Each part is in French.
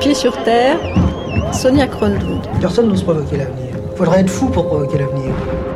Pieds sur terre, Sonia Kronlund. Personne n'ose provoquer l'avenir. Il faudrait être fou pour provoquer l'avenir.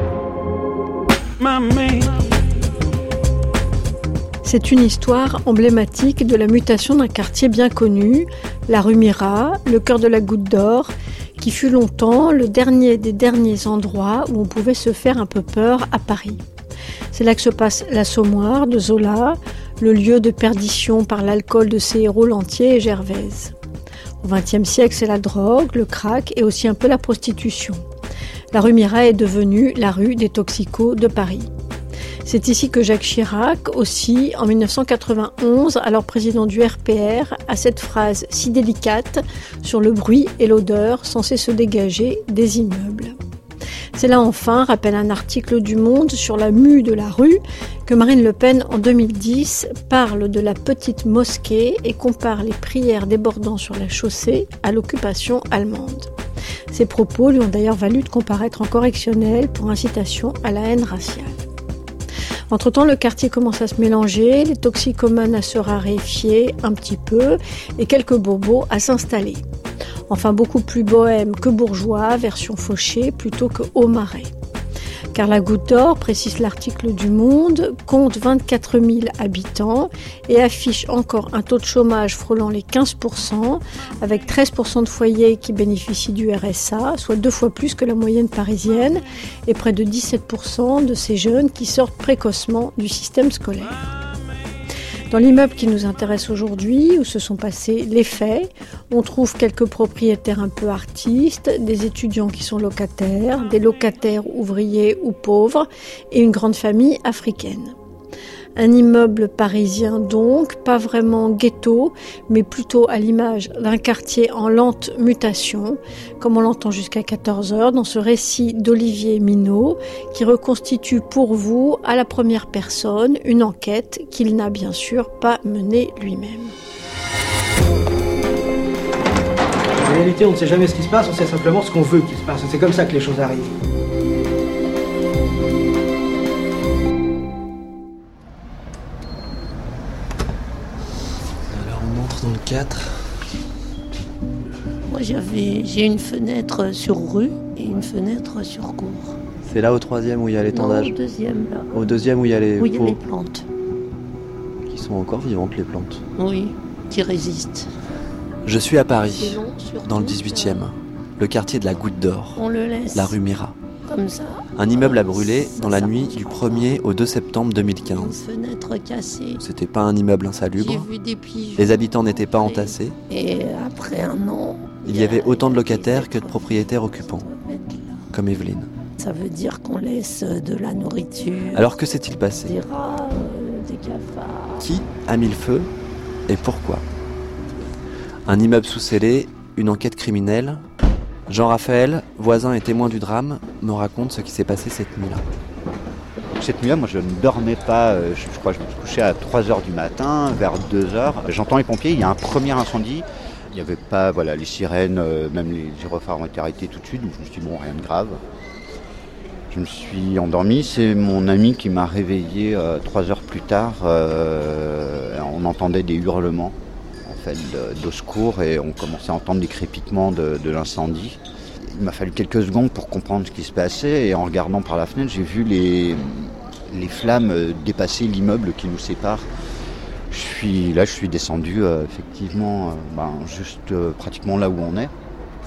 C'est une histoire emblématique de la mutation d'un quartier bien connu, la rue Mira, le cœur de la Goutte d'Or, qui fut longtemps le dernier des derniers endroits où on pouvait se faire un peu peur à Paris. C'est là que se passe l'Assommoir de Zola, le lieu de perdition par l'alcool de ses héros Lantier et Gervaise. Au XXe siècle, c'est la drogue, le crack et aussi un peu la prostitution. La rue Mira est devenue la rue des toxicos de Paris. C'est ici que Jacques Chirac, aussi en 1991, alors président du RPR, a cette phrase si délicate sur le bruit et l'odeur censés se dégager des immeubles. C'est là enfin, rappelle un article du Monde sur la mue de la rue, que Marine Le Pen en 2010 parle de la petite mosquée et compare les prières débordant sur la chaussée à l'occupation allemande. Ces propos lui ont d'ailleurs valu de comparaître en correctionnel pour incitation à la haine raciale. Entre-temps, le quartier commence à se mélanger, les toxicomanes à se raréfier un petit peu et quelques bobos à s'installer. Enfin, beaucoup plus bohème que bourgeois, version fauchée plutôt que haut marais. Car la Goutte d'Or, précise l'article du Monde, compte 24 000 habitants et affiche encore un taux de chômage frôlant les 15%, avec 13% de foyers qui bénéficient du RSA, soit 2 fois plus que la moyenne parisienne, et près de 17% de ces jeunes qui sortent précocement du système scolaire. Dans l'immeuble qui nous intéresse aujourd'hui, où se sont passés les faits, on trouve quelques propriétaires un peu artistes, des étudiants qui sont locataires, des locataires ouvriers ou pauvres, et une grande famille africaine. Un immeuble parisien donc, pas vraiment ghetto, mais plutôt à l'image d'un quartier en lente mutation, comme on l'entend jusqu'à 14h dans ce récit d'Olivier Minot, qui reconstitue pour vous, à la première personne, une enquête qu'il n'a bien sûr pas menée lui-même. En réalité, on ne sait jamais ce qui se passe, on sait simplement ce qu'on veut qu'il se passe. C'est comme ça que les choses arrivent. Dans le 4. Moi j'ai une fenêtre sur rue et une fenêtre sur cour. C'est là au 3e où il y a l'étendage? Non, au 2e là. Au 2e où il y a les où il y a pots. les plantes. Qui sont encore vivantes les plantes. Oui, qui résistent. Je suis à Paris, Long, surtout, dans le 18e, le quartier de la Goutte d'Or, on le laisse la rue Mira. comme ça. Un immeuble a brûlé dans la nuit du 1er au 2 septembre Une 2015. fenêtre cassée. C'était pas un immeuble J'ai insalubre, vu des pigeons. les habitants n'étaient pas entassés, Et après un an, il y avait autant de locataires que de propriétaires occupants, comme Evelyne. Ça veut dire qu'on laisse de la nourriture. Alors que s'est-il passé? Des rats, des cafards. Qui a mis le feu et pourquoi? Un immeuble sous scellé, une enquête criminelle. Jean-Raphaël, voisin et témoin du drame, me raconte ce qui s'est passé cette nuit-là. Cette nuit-là, moi je ne dormais pas, je crois que je me suis couché à 3h du matin, vers 2h. J'entends les pompiers, il y a un premier incendie. Il n'y avait pas les sirènes, même les gyrophares ont été arrêtés tout de suite, donc je me suis dit bon, rien de grave. Je me suis endormi, c'est mon ami qui m'a réveillé 3 heures plus tard. On entendait des hurlements de secours et on commençait à entendre des crépitements de l'incendie. Il m'a fallu quelques secondes pour comprendre ce qui se passait et en regardant par la fenêtre, j'ai vu les flammes dépasser l'immeuble qui nous sépare. Je suis descendu effectivement juste pratiquement là où on est.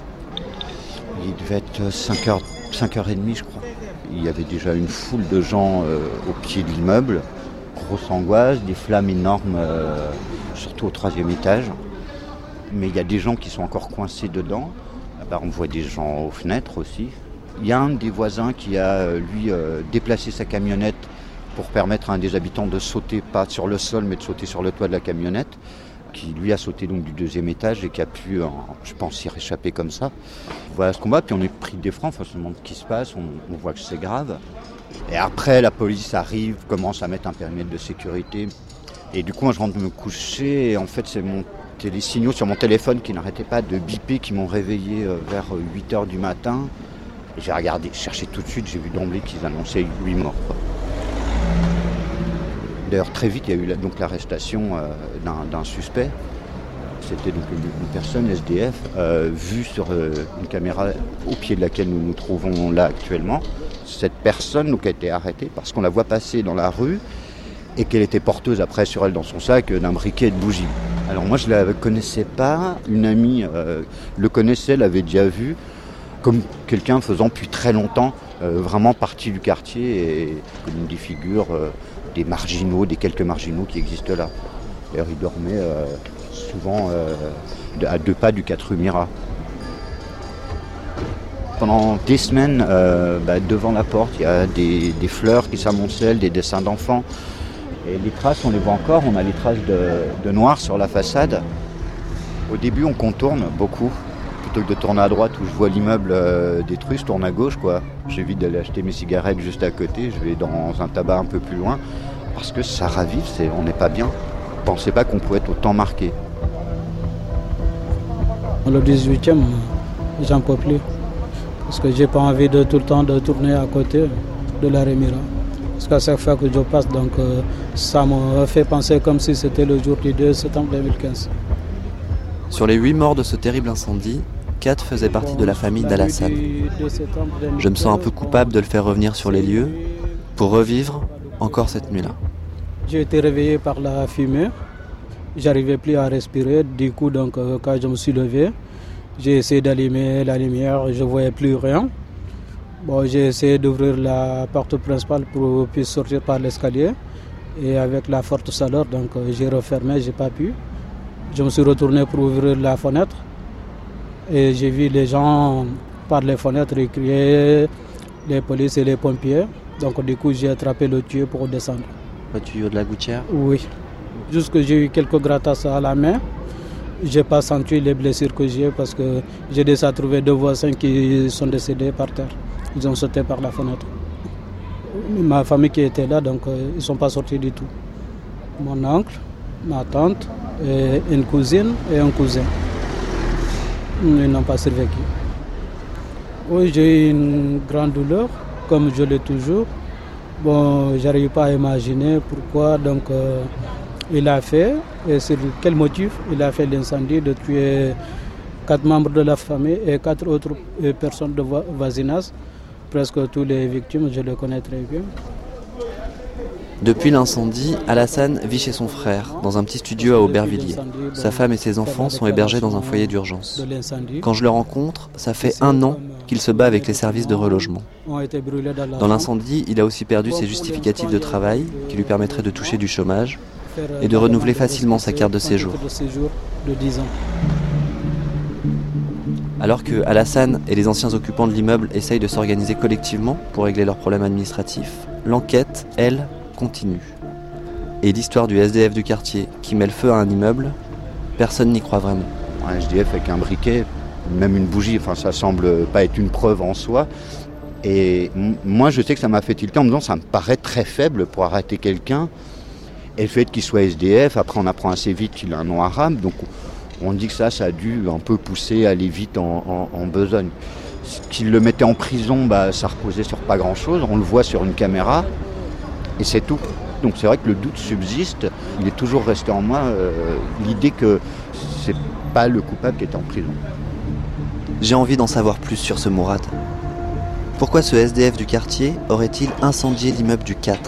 Il devait être 5h30 je crois. Il y avait déjà une foule de gens au pied de l'immeuble. Grosse angoisse, des flammes énormes, surtout au 3e étage. Mais il y a des gens qui sont encore coincés dedans. Là-bas, on voit des gens aux fenêtres aussi. Il y a un des voisins qui a, déplacé sa camionnette pour permettre à un des habitants de sauter, pas sur le sol, mais de sauter sur le toit de la camionnette, qui lui a sauté donc du 2e étage et qui a pu, je pense, y réchapper comme ça. Voilà ce combat, puis on est pris d'effroi, on se demande ce qui se passe, on voit que c'est grave. Et après, la police arrive, commence à mettre un périmètre de sécurité. Et du coup, moi, je rentre me coucher et en fait, c'est les signaux sur mon téléphone qui n'arrêtaient pas de biper, qui m'ont réveillé vers 8h du matin. Et j'ai regardé, cherché tout de suite, j'ai vu d'emblée qu'ils annonçaient 8 morts. D'ailleurs, très vite, il y a eu donc l'arrestation d'un suspect. C'était donc une personne SDF vue sur une caméra au pied de laquelle nous nous trouvons là actuellement. Cette personne donc, a été arrêtée parce qu'on la voit passer dans la rue et qu'elle était porteuse après sur elle dans son sac d'un briquet et de bougies. Alors moi je ne la connaissais pas, une amie le connaissait, l'avait déjà vue, comme quelqu'un faisant depuis très longtemps vraiment partie du quartier et comme une des figures des marginaux, des quelques marginaux qui existent là. D'ailleurs il dormait souvent à 2 pas du 4 rue Mira. Pendant des semaines, devant la porte, il y a des fleurs qui s'amoncellent, des dessins d'enfants. Et les traces, on les voit encore, on a les traces de noir sur la façade. Au début, on contourne beaucoup. Plutôt que de tourner à droite où je vois l'immeuble détruit, je tourne à gauche, quoi. J'évite d'aller acheter mes cigarettes juste à côté, je vais dans un tabac un peu plus loin. Parce que ça ravive, on n'est pas bien. Je ne pensais pas qu'on pouvait être autant marqué. Le 18e, j'en peux plus. Parce que j'ai pas envie de tout le temps de tourner à côté de la Rémira. Parce qu'à chaque fois que je passe, donc, ça me fait penser comme si c'était le jour du 2 septembre 2015. Sur les 8 morts de ce terrible incendie, 4 faisaient partie de la famille d'Alassane. Je me sens un peu coupable de le faire revenir sur les lieux pour revivre encore cette nuit-là. J'ai été réveillé par la fumée. J'arrivais plus à respirer. Du coup, donc, quand je me suis levé, j'ai essayé d'allumer la lumière. Je ne voyais plus rien. Bon, j'ai essayé d'ouvrir la porte principale pour puisse sortir par l'escalier. Et avec la forte chaleur, donc, j'ai refermé, je n'ai pas pu. Je me suis retourné pour ouvrir la fenêtre. Et j'ai vu les gens par les fenêtres crier, les polices et les pompiers. Donc du coup, j'ai attrapé le tuyau pour descendre. Le tuyau de la gouttière ? Oui. Juste que j'ai eu quelques grattasses à la main. Je n'ai pas senti les blessures que j'ai parce que j'ai déjà trouvé 2 voisins qui sont décédés par terre. Ils ont sauté par la fenêtre. Ma famille qui était là, donc ils ne sont pas sortis du tout. Mon oncle, ma tante, et une cousine et un cousin. Ils n'ont pas survécu. Oui, j'ai eu une grande douleur, comme je l'ai toujours. Bon, je n'arrive pas à imaginer pourquoi donc, il a fait, et sur quel motif il a fait l'incendie de tuer 4 membres de la famille et 4 autres personnes de voisinage. Presque tous les victimes, je les connais très bien. Depuis l'incendie, Alassane vit chez son frère, dans un petit studio à Aubervilliers. Sa femme et ses enfants sont hébergés dans un foyer d'urgence. Quand je le rencontre, ça fait 1 an qu'il se bat avec les services de relogement. Dans l'incendie, il a aussi perdu ses justificatifs de travail, qui lui permettraient de toucher du chômage, et de renouveler facilement sa carte de séjour. Alors que Alassane et les anciens occupants de l'immeuble essayent de s'organiser collectivement pour régler leurs problèmes administratifs, l'enquête, elle, continue. Et l'histoire du SDF du quartier qui met le feu à un immeuble, personne n'y croit vraiment. Un SDF avec un briquet, même une bougie, enfin ça semble pas être une preuve en soi. Et moi je sais que ça m'a fait tilter en me disant ça me paraît très faible pour arrêter quelqu'un. Et le fait qu'il soit SDF, après on apprend assez vite qu'il a un nom arabe, donc on dit que ça a dû un peu pousser à aller vite en besogne. Qu'il le mettait en prison, ça reposait sur pas grand chose, on le voit sur une caméra. Et c'est tout. Donc c'est vrai que le doute subsiste. Il est toujours resté en moi l'idée que c'est pas le coupable qui était en prison. J'ai envie d'en savoir plus sur ce Mourad. Pourquoi ce SDF du quartier aurait-il incendié l'immeuble du 4 ?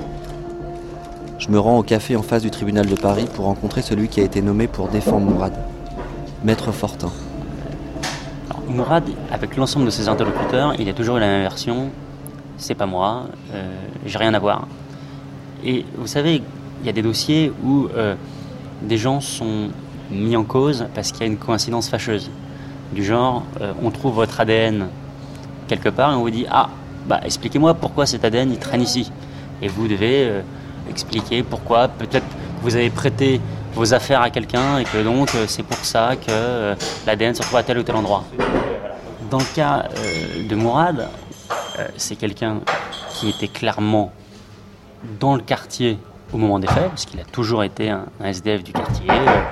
Je me rends au café en face du tribunal de Paris pour rencontrer celui qui a été nommé pour défendre Mourad, Maître Fortin. Alors, Mourad, avec l'ensemble de ses interlocuteurs, il a toujours eu la même version. C'est pas moi, j'ai rien à voir. Et vous savez, il y a des dossiers où des gens sont mis en cause parce qu'il y a une coïncidence fâcheuse. Du genre, on trouve votre ADN quelque part et on vous dit « Ah, expliquez-moi pourquoi cet ADN il traîne ici ». Et vous devez expliquer pourquoi, peut-être que vous avez prêté vos affaires à quelqu'un et que donc c'est pour ça que l'ADN se retrouve à tel ou tel endroit. Dans le cas de Mourad, c'est quelqu'un qui était clairement dans le quartier au moment des faits, parce qu'il a toujours été un SDF du quartier.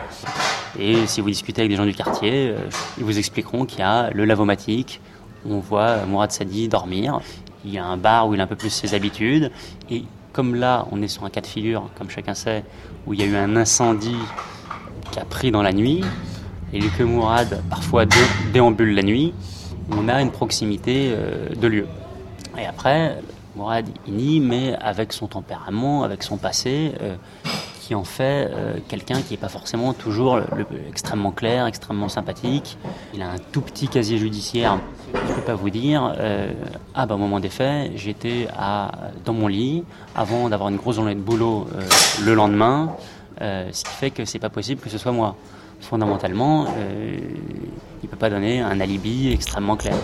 Et si vous discutez avec des gens du quartier, ils vous expliqueront qu'il y a le lavomatique, on voit Mourad Sadi dormir, il y a un bar où il a un peu plus ses habitudes, et comme là, on est sur un cas de figure, comme chacun sait, où il y a eu un incendie qui a pris dans la nuit, et vu que Mourad parfois déambule la nuit, on a une proximité de lieu. Et après, Mourad il nie, mais avec son tempérament, avec son passé, qui en fait quelqu'un qui n'est pas forcément toujours extrêmement clair, extrêmement sympathique. Il a un tout petit casier judiciaire. Je ne peux pas vous dire, au moment des faits, j'étais dans mon lit avant d'avoir une grosse journée de boulot le lendemain, ce qui fait que c'est pas possible que ce soit moi. Fondamentalement, il ne peut pas donner un alibi extrêmement clair.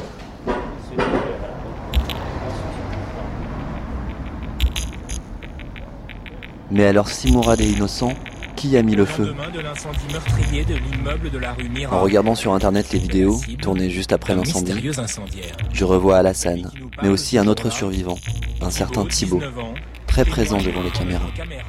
Mais alors si Mourad est innocent, qui a mis le feu ? En regardant sur internet les vidéos, tournées juste après l'incendie, je revois Alassane, mais aussi un autre survivant, un certain Thibaut, très présent devant les caméras.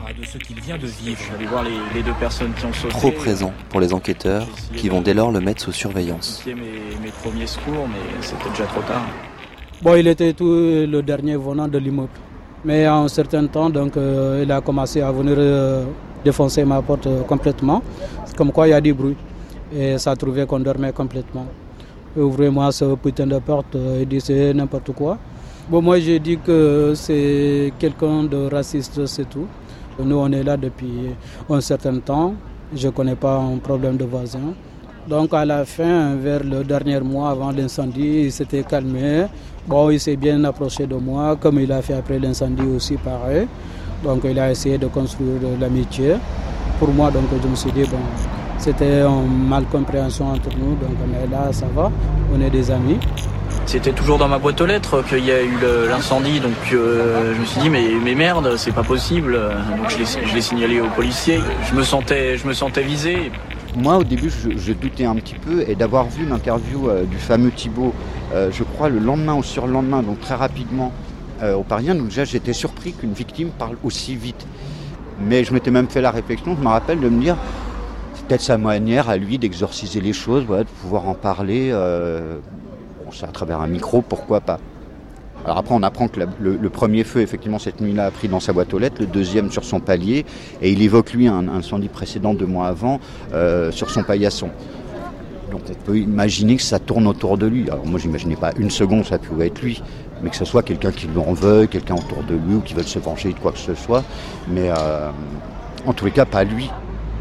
Trop présent pour les enquêteurs, qui vont dès lors le mettre sous surveillance. Mes premiers secours, mais c'était déjà trop tard. Bon, il était tout le dernier venant de l'immeuble. Mais en un certain temps, donc, il a commencé à venir défoncer ma porte complètement. Comme quoi, il y a du bruit. Et ça trouvait qu'on dormait complètement. Ouvrez-moi ce putain de porte, il dit c'est n'importe quoi. Bon, moi, j'ai dit que c'est quelqu'un de raciste, c'est tout. Nous, on est là depuis un certain temps. Je ne connais pas un problème de voisin. Donc, à la fin, vers le dernier mois avant l'incendie, il s'était calmé. Bon, il s'est bien approché de moi, comme il a fait après l'incendie aussi, pareil. Donc, il a essayé de construire de l'amitié. Pour moi, donc, je me suis dit, bon, c'était une malcompréhension entre nous. Donc, mais là, ça va, on est des amis. C'était toujours dans ma boîte aux lettres qu'il y a eu l'incendie, donc je me suis dit mais merde, c'est pas possible. Donc je l'ai signalé aux policiers. Je me sentais visé. Moi, au début, je doutais un petit peu, et d'avoir vu l'interview du fameux Thibaut, je crois, le lendemain ou surlendemain, donc très rapidement, au Parisien, donc déjà, j'étais surpris qu'une victime parle aussi vite. Mais je m'étais même fait la réflexion, je me rappelle, de me dire, c'est peut-être sa manière à lui d'exorciser les choses, voilà, de pouvoir en parler, c'est à travers un micro, pourquoi pas. Alors après, on apprend que le premier feu, effectivement, cette nuit-là, a pris dans sa boîte aux lettres, le deuxième sur son palier, et il évoque, lui, un incendie précédent 2 mois avant, sur son paillasson. Donc on peut imaginer que ça tourne autour de lui. Alors moi, j'imaginais pas une seconde ça pouvait être lui, mais que ce soit quelqu'un qui lui en veut, quelqu'un autour de lui, ou qui veut se venger de quoi que ce soit, mais en tous les cas, pas lui.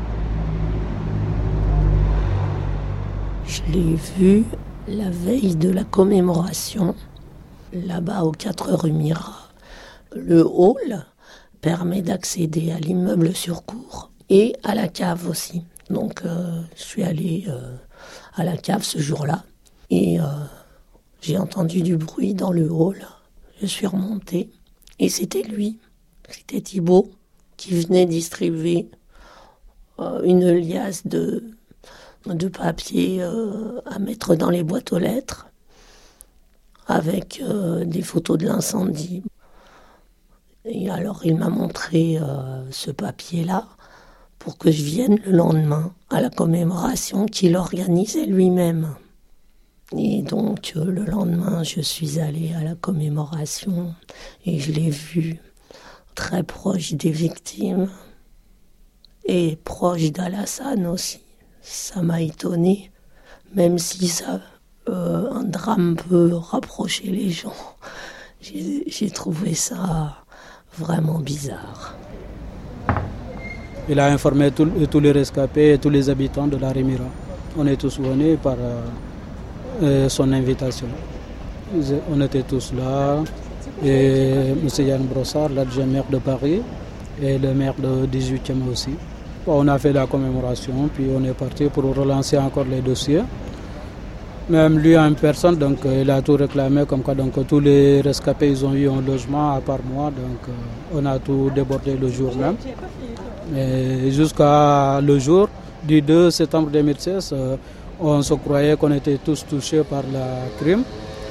Je l'ai vu la veille de la commémoration, là-bas aux 4 rue Mira. Le hall permet d'accéder à l'immeuble sur cour et à la cave aussi. Donc je suis allée à la cave ce jour-là et j'ai entendu du bruit dans le hall. Je suis remontée et c'était lui, c'était Thibaut qui venait distribuer une liasse de papier à mettre dans les boîtes aux lettres avec des photos de l'incendie. Et alors il m'a montré ce papier-là pour que je vienne le lendemain à la commémoration qu'il organisait lui-même. Et donc le lendemain, je suis allée à la commémoration et je l'ai vu très proche des victimes et proche d'Alassane aussi. Ça m'a étonnée, même si un drame peut rapprocher les gens. J'ai trouvé ça vraiment bizarre. Il a informé tous les rescapés et tous les habitants de la Rémira. On est tous venus par son invitation. On était tous là. Et M. Yann Brossard, l'adjoint maire de Paris, et le maire de 18e aussi. On a fait la commémoration, puis on est parti pour relancer encore les dossiers. Même lui en personne, donc il a tout réclamé, comme quoi donc, tous les rescapés ils ont eu un logement à part moi, donc on a tout débordé le jour même. Et jusqu'à le jour du 2 septembre 2016, on se croyait qu'on était tous touchés par le crime.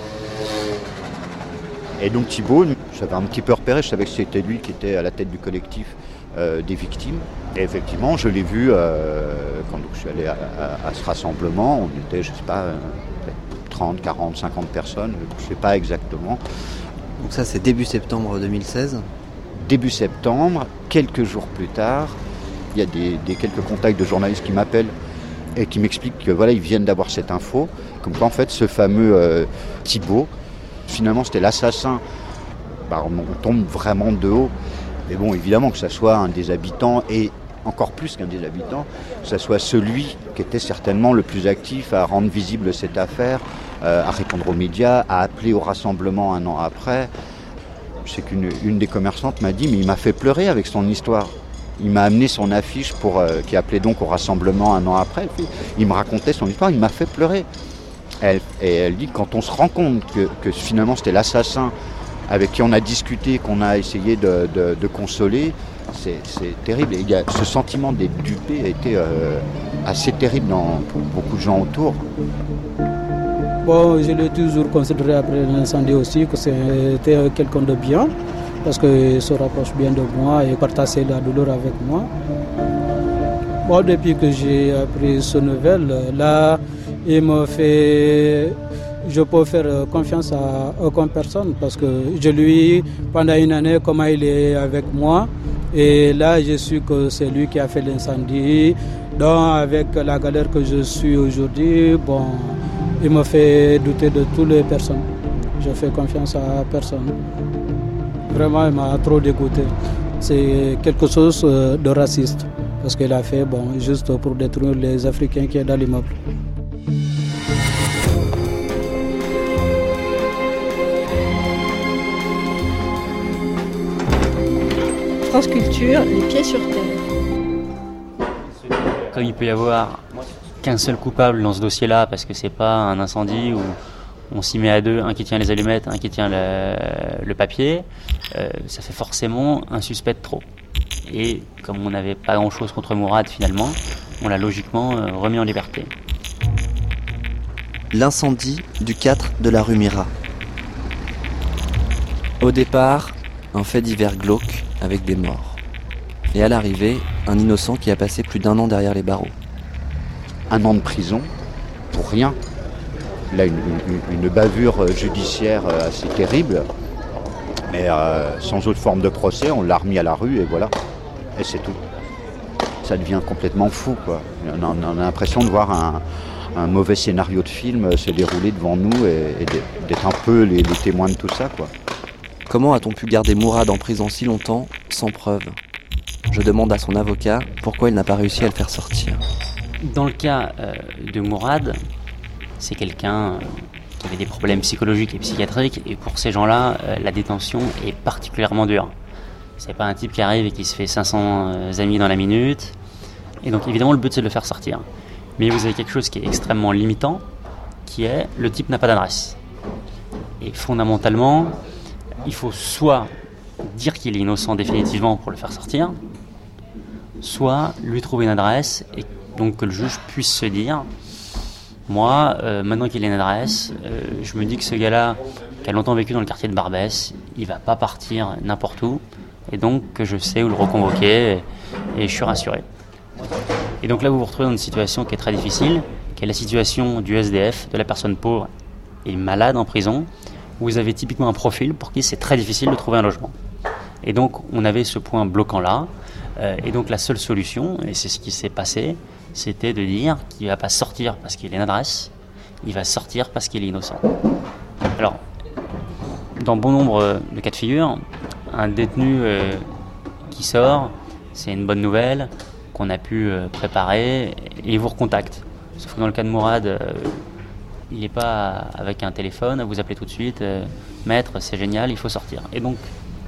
Et donc Thibaut, j'avais un petit peu repéré, je savais que c'était lui qui était à la tête du collectif des victimes. Et effectivement, je l'ai vu quand je suis allé à ce rassemblement. On était, je ne sais pas, 30, 40, 50 personnes, je ne sais pas exactement. Donc ça, c'est début septembre 2016 ? Début septembre, quelques jours plus tard, Il y a des quelques contacts de journalistes qui m'appellent et qui m'expliquent que voilà, ils viennent d'avoir cette info, comme quoi en fait ce fameux Thibault, finalement c'était l'assassin. On tombe vraiment de haut. Mais bon, évidemment que ça soit un des habitants et encore plus qu'un des habitants, que ça soit celui qui était certainement le plus actif à rendre visible cette affaire, à répondre aux médias, à appeler au rassemblement un an après. Je sais qu'une des commerçantes m'a dit, mais il m'a fait pleurer avec son histoire. Il m'a amené son affiche qui appelait donc au rassemblement un an après. Il me racontait son histoire, il m'a fait pleurer. Elle dit, quand on se rend compte que finalement c'était l'assassin avec qui on a discuté, qu'on a essayé de consoler, c'est terrible. Et ce sentiment d'être dupé a été assez terrible pour beaucoup de gens autour. Bon, je l'ai toujours considéré après l'incendie aussi que c'était quelqu'un de bien, parce qu'il se rapproche bien de moi et partageait la douleur avec moi. Bon, depuis que j'ai appris ce nouvelle, là, il me fait... Je peux faire confiance à aucune personne parce que je lui, pendant une année, comment il est avec moi. Et là, je suis que c'est lui qui a fait l'incendie. Donc, avec la galère que je suis aujourd'hui, bon, il me fait douter de toutes les personnes. Je fais confiance à personne. Vraiment, il m'a trop dégoûté. C'est quelque chose de raciste parce qu'il a fait, bon, juste pour détruire les Africains qui sont dans l'immeuble. France Culture, les pieds sur terre. Comme il peut y avoir qu'un seul coupable dans ce dossier-là, parce que c'est pas un incendie où on s'y met à deux, un qui tient les allumettes, un qui tient le papier, ça fait forcément un suspect de trop. Et comme on n'avait pas grand-chose contre Mourad finalement, on l'a logiquement remis en liberté. L'incendie du 4 de la rue Mira. Au départ, un fait divers glauque avec des morts. Et à l'arrivée, un innocent qui a passé plus d'1 an derrière les barreaux. 1 an de prison, pour rien. Là, une bavure judiciaire assez terrible, mais sans autre forme de procès, on l'a remis à la rue et voilà. Et c'est tout. Ça devient complètement fou, quoi. On a l'impression de voir un mauvais scénario de film se dérouler devant nous et d'être un peu les témoins de tout ça, quoi. Comment a-t-on pu garder Mourad en prison si longtemps, sans preuve ? Je demande à son avocat pourquoi il n'a pas réussi à le faire sortir. Dans le cas de Mourad, c'est quelqu'un qui avait des problèmes psychologiques et psychiatriques, et pour ces gens-là, la détention est particulièrement dure. C'est pas un type qui arrive et qui se fait 500 amis dans la minute, et donc évidemment le but c'est de le faire sortir. Mais vous avez quelque chose qui est extrêmement limitant, qui est le type n'a pas d'adresse. Et fondamentalement, il faut soit dire qu'il est innocent définitivement pour le faire sortir, soit lui trouver une adresse et donc que le juge puisse se dire moi, maintenant qu'il a une adresse, je me dis que ce gars-là, qui a longtemps vécu dans le quartier de Barbès, il va pas partir n'importe où, et donc que je sais où le reconvoquer, et je suis rassuré. Et donc là, vous vous retrouvez dans une situation qui est très difficile, qui est la situation du SDF, de la personne pauvre et malade en prison, où vous avez typiquement un profil pour qui c'est très difficile de trouver un logement. Et donc, on avait ce point bloquant là, et donc la seule solution, et c'est ce qui s'est passé, c'était de dire qu'il ne va pas sortir parce qu'il a une adresse, il va sortir parce qu'il est innocent. Alors, dans bon nombre de cas de figure, un détenu qui sort, c'est une bonne nouvelle qu'on a pu préparer, et il vous recontacte. Sauf que dans le cas de Mourad, il n'est pas avec un téléphone, vous appelez tout de suite, maître, c'est génial, il faut sortir. Et donc,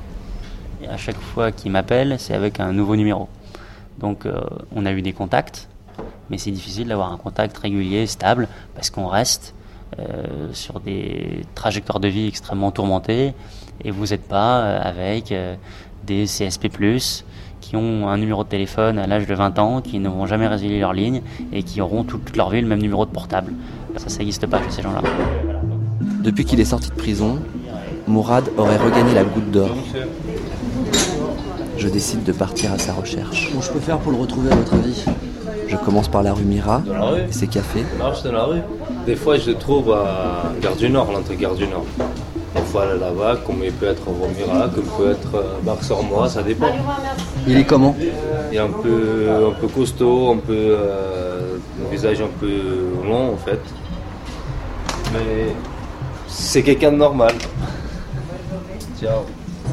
à chaque fois qu'il m'appelle, c'est avec un nouveau numéro. Donc, on a eu des contacts, mais c'est difficile d'avoir un contact régulier, stable, parce qu'on reste sur des trajectoires de vie extrêmement tourmentées, et vous n'êtes pas avec des CSP+, qui ont un numéro de téléphone à l'âge de 20 ans, qui ne vont jamais résilier leur ligne, et qui auront toute leur vie le même numéro de portable. Ça n'existe pas chez ces gens-là. Depuis qu'il est sorti de prison, Mourad aurait regagné la Goutte d'Or. Je décide de partir à sa recherche. Comment je peux faire pour le retrouver à votre avis ? Je commence par la rue Mira et ses cafés. Non, je suis dans la rue. Des fois, je le trouve à Gare du Nord, l'entrée Gare du Nord. Des fois là-bas, comme il peut être Romira, comme il peut être Bar-sur-Moi, ça dépend. Il est comment? Il est un peu costaud, le visage un peu long en fait. Mais c'est quelqu'un de normal. Ciao.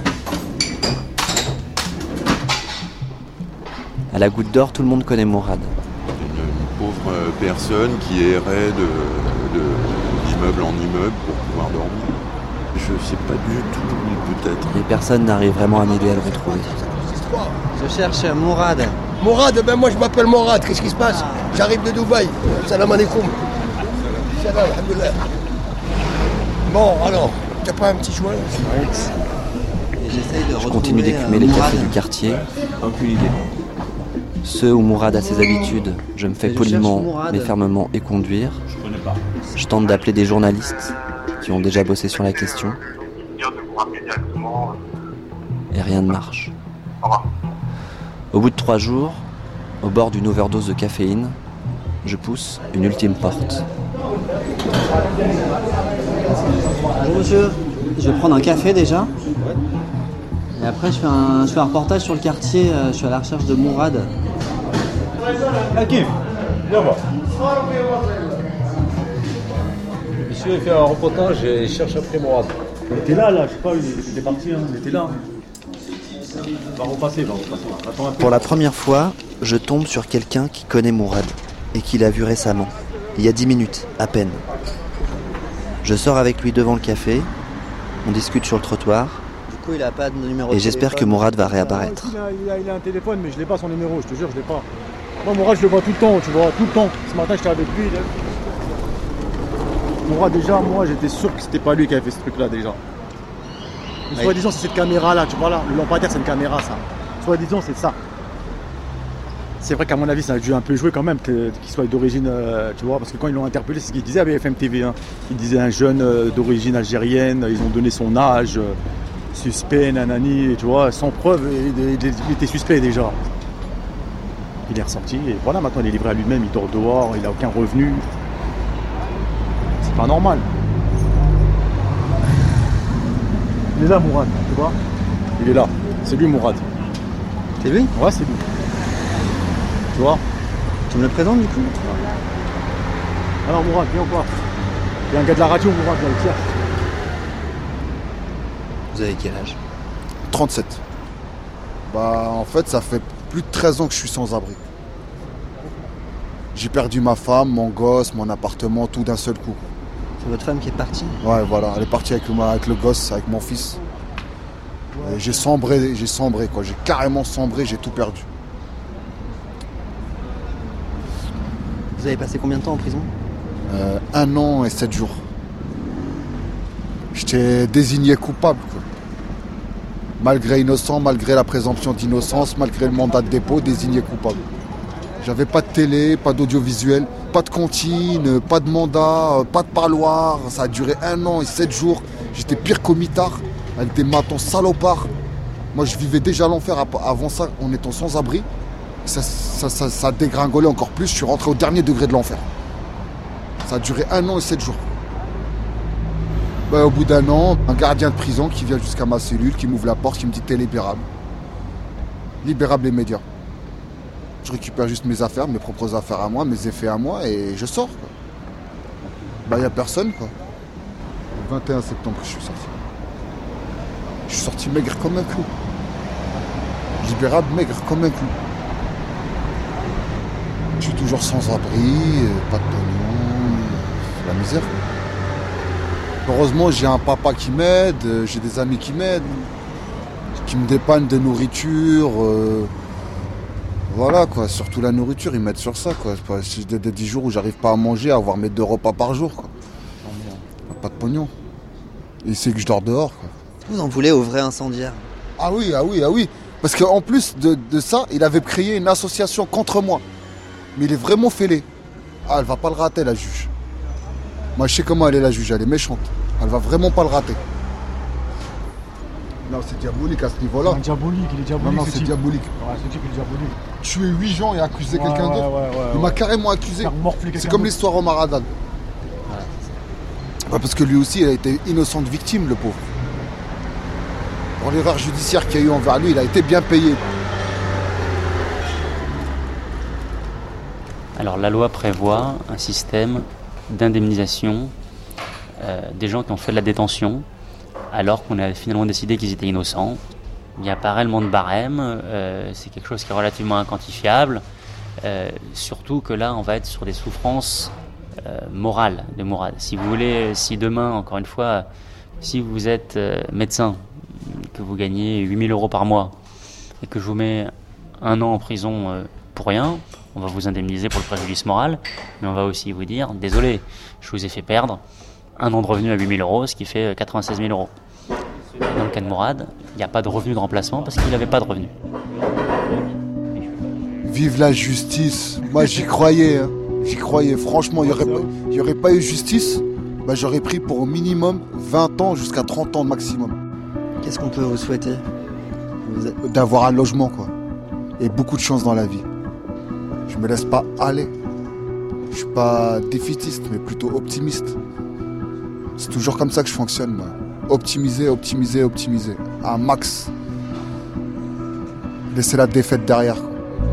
À la Goutte d'Or, tout le monde connaît Mourad. Une pauvre personne qui errait d'immeuble en immeuble pour pouvoir dormir. Je sais pas du tout, peut-être. Et personne n'arrive vraiment à m'aider à le retrouver. Je cherche Mourad. Mourad, ben moi je m'appelle Mourad, qu'est-ce qui se passe? J'arrive de Dubaï. Salam alaikum. Salam, alhamdoulilah. Bon, alors, t'as pas un petit joint? Je continue d'écumer les cafés du quartier. Aucune idée. Ceux où Mourad a ses habitudes, je me fais poliment mais fermement éconduire. Je tente d'appeler des journalistes qui ont déjà bossé sur la question. Et rien ne marche. Au bout de 3 jours, au bord d'une overdose de caféine, je pousse une ultime porte. Bonjour monsieur, je vais prendre un café déjà. Et après je fais un reportage sur le quartier, je suis à la recherche de Mourad. Hakim, viens voir. Monsieur il fait un reportage et il cherche après Mourad. Il était là, je sais pas, il est parti, il était là. Va repasser. Attends un peu. Pour la première fois, je tombe sur quelqu'un qui connaît Mourad et qui l'a vu récemment, il y a 10 minutes, à peine. Je sors avec lui devant le café, on discute sur le trottoir, Du coup il a pas de numéro et de j'espère que téléphone. Mourad va réapparaître. Il a un téléphone, mais je l'ai pas son numéro, je te jure, je l'ai pas. Moi, Mourad, je le vois tout le temps, tu vois, tout le temps. Ce matin, j'étais avec lui. Mourad, déjà, moi, j'étais sûr que c'était pas lui qui avait fait ce truc-là, déjà. Mais soi-disant, c'est cette caméra-là, tu vois là, le lampadaire, c'est une caméra, ça. Soi-disant, c'est ça. C'est vrai qu'à mon avis, ça a dû un peu jouer quand même, qu'il soit d'origine, tu vois, parce que quand ils l'ont interpellé, c'est ce qu'ils disaient à BFM TV. Hein. Ils disaient un jeune d'origine algérienne, ils ont donné son âge, suspect, nanani, tu vois, sans preuve, il était suspect déjà. Il est ressorti et voilà, maintenant il est livré à lui-même, il dort dehors, il n'a aucun revenu. C'est pas normal. Il est là, Mourad, tu vois? Il est là, c'est lui Mourad. C'est lui? Ouais, c'est lui. Tu vois? Tu me le présentes du coup? Alors Mourad, viens ou pas? Il y a un gars de la radio, Mourad, là, tiens. Vous avez quel âge? 37. Bah en fait ça fait plus de 13 ans que je suis sans abri. J'ai perdu ma femme, mon gosse, mon appartement, tout d'un seul coup. C'est votre femme qui est partie? Ouais voilà, elle est partie avec le gosse, avec mon fils. Et j'ai sombré quoi, j'ai carrément sombré, j'ai tout perdu. Vous avez passé combien de temps en prison? 1 an et 7 jours. J'étais désigné coupable quoi. Malgré innocent, malgré la présomption d'innocence, malgré le mandat de dépôt, désigné coupable. J'avais pas de télé, pas d'audiovisuel, pas de cantine, pas de mandat, pas de parloir. Ça a duré 1 an et 7 jours. J'étais pire qu'au mitard, avec des matons salopards. Moi, je vivais déjà l'enfer avant ça, en étant sans abri. Ça a dégringolé encore plus. Je suis rentré au dernier degré de l'enfer. Ça a duré 1 an et 7 jours. Au bout d'1 an, un gardien de prison qui vient jusqu'à ma cellule, qui m'ouvre la porte, qui me dit t'es libérable. Libérable les médias. Je récupère juste mes affaires, mes propres affaires à moi, mes effets à moi et je sors. Il n'y a personne quoi. Le 21 septembre je suis sorti. Je suis sorti maigre comme un clou. Libérable maigre comme un clou. Je suis toujours sans abri, pas de pognon, la misère. Heureusement, j'ai un papa qui m'aide, j'ai des amis qui m'aident, qui me dépannent de nourriture. Voilà quoi, surtout la nourriture, ils m'aident sur ça quoi. J'ai des 10 jours où j'arrive pas à manger, à avoir mes 2 repas par jour quoi. Pas de pognon. Et c'est que je dors dehors quoi. Vous en voulez au vrai incendiaire? Ah oui. Parce qu'en plus de ça, il avait créé une association contre moi. Mais il est vraiment fêlé. Ah, elle va pas le rater la juge. Moi je sais comment elle est la juge, elle est méchante. Elle va vraiment pas le rater. Non, c'est diabolique à ce niveau-là. Il est diabolique. Non, c'est diabolique. Ouais, ce type il est diabolique. Tuer 8 gens et accuser quelqu'un d'autre. Il m'a carrément accusé. C'est comme l'histoire au Maradan. Parce que lui aussi, il a été innocente victime, le pauvre. Pour l'erreur judiciaire qu'il y a eu envers lui, il a été bien payé. Alors la loi prévoit un système d'indemnisation des gens qui ont fait de la détention alors qu'on a finalement décidé qu'ils étaient innocents. Il n'y a pas réellement de barème, c'est quelque chose qui est relativement inquantifiable, surtout que là on va être sur des souffrances morales de Mourad. Si vous voulez, si demain, encore une fois, si vous êtes médecin, que vous gagnez 8 000 € par mois et que je vous mets 1 an en prison pour rien, on va vous indemniser pour le préjudice moral, mais on va aussi vous dire, désolé, je vous ai fait perdre 1 an de revenu à 8 000 €, ce qui fait 96 000 €. Dans le cas de Mourad, il n'y a pas de revenu de remplacement parce qu'il n'avait pas de revenu. Vive la justice. Moi j'y croyais, hein. J'y croyais. Franchement, il n'y aurait pas eu justice, j'aurais pris pour au minimum 20 ans jusqu'à 30 ans maximum. Qu'est-ce qu'on peut vous souhaiter? D'avoir un logement, quoi. Et beaucoup de chance dans la vie. Je me laisse pas aller. Je suis pas défaitiste, mais plutôt optimiste. C'est toujours comme ça que je fonctionne, moi. Optimiser, optimiser, optimiser. Un max. Laisser la défaite derrière, quoi.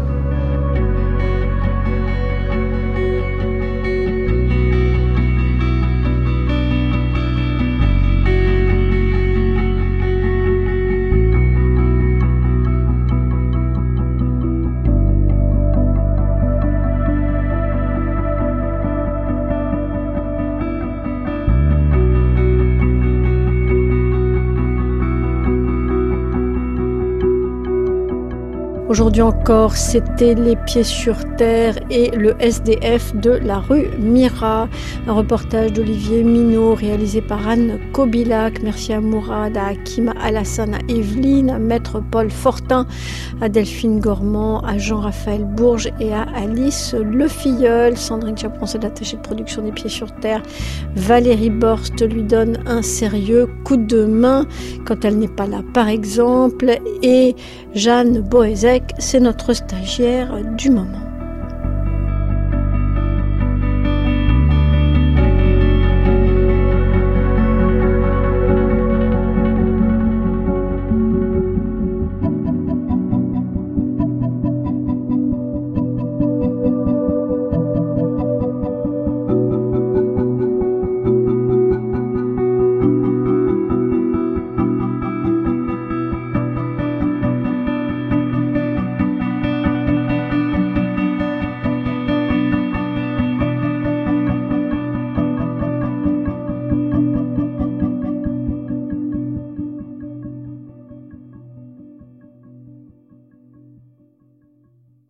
Aujourd'hui encore, c'était Les Pieds sur Terre et le SDF de la rue Mira. Un reportage d'Olivier Minot réalisé par Anne Kobilac. Merci à Mourad, à Hakim, à Alassane, à Evelyne, à Maître Paul Fortin, à Delphine Gormand, à Jean-Raphaël Bourges et à Alice Lefilleul. Sandrine Chaperon, c'est l'attachée de production des Pieds sur Terre. Valérie Borst lui donne un sérieux coup de main quand elle n'est pas là, par exemple. Et Jeanne Boézek, c'est notre stagiaire du moment.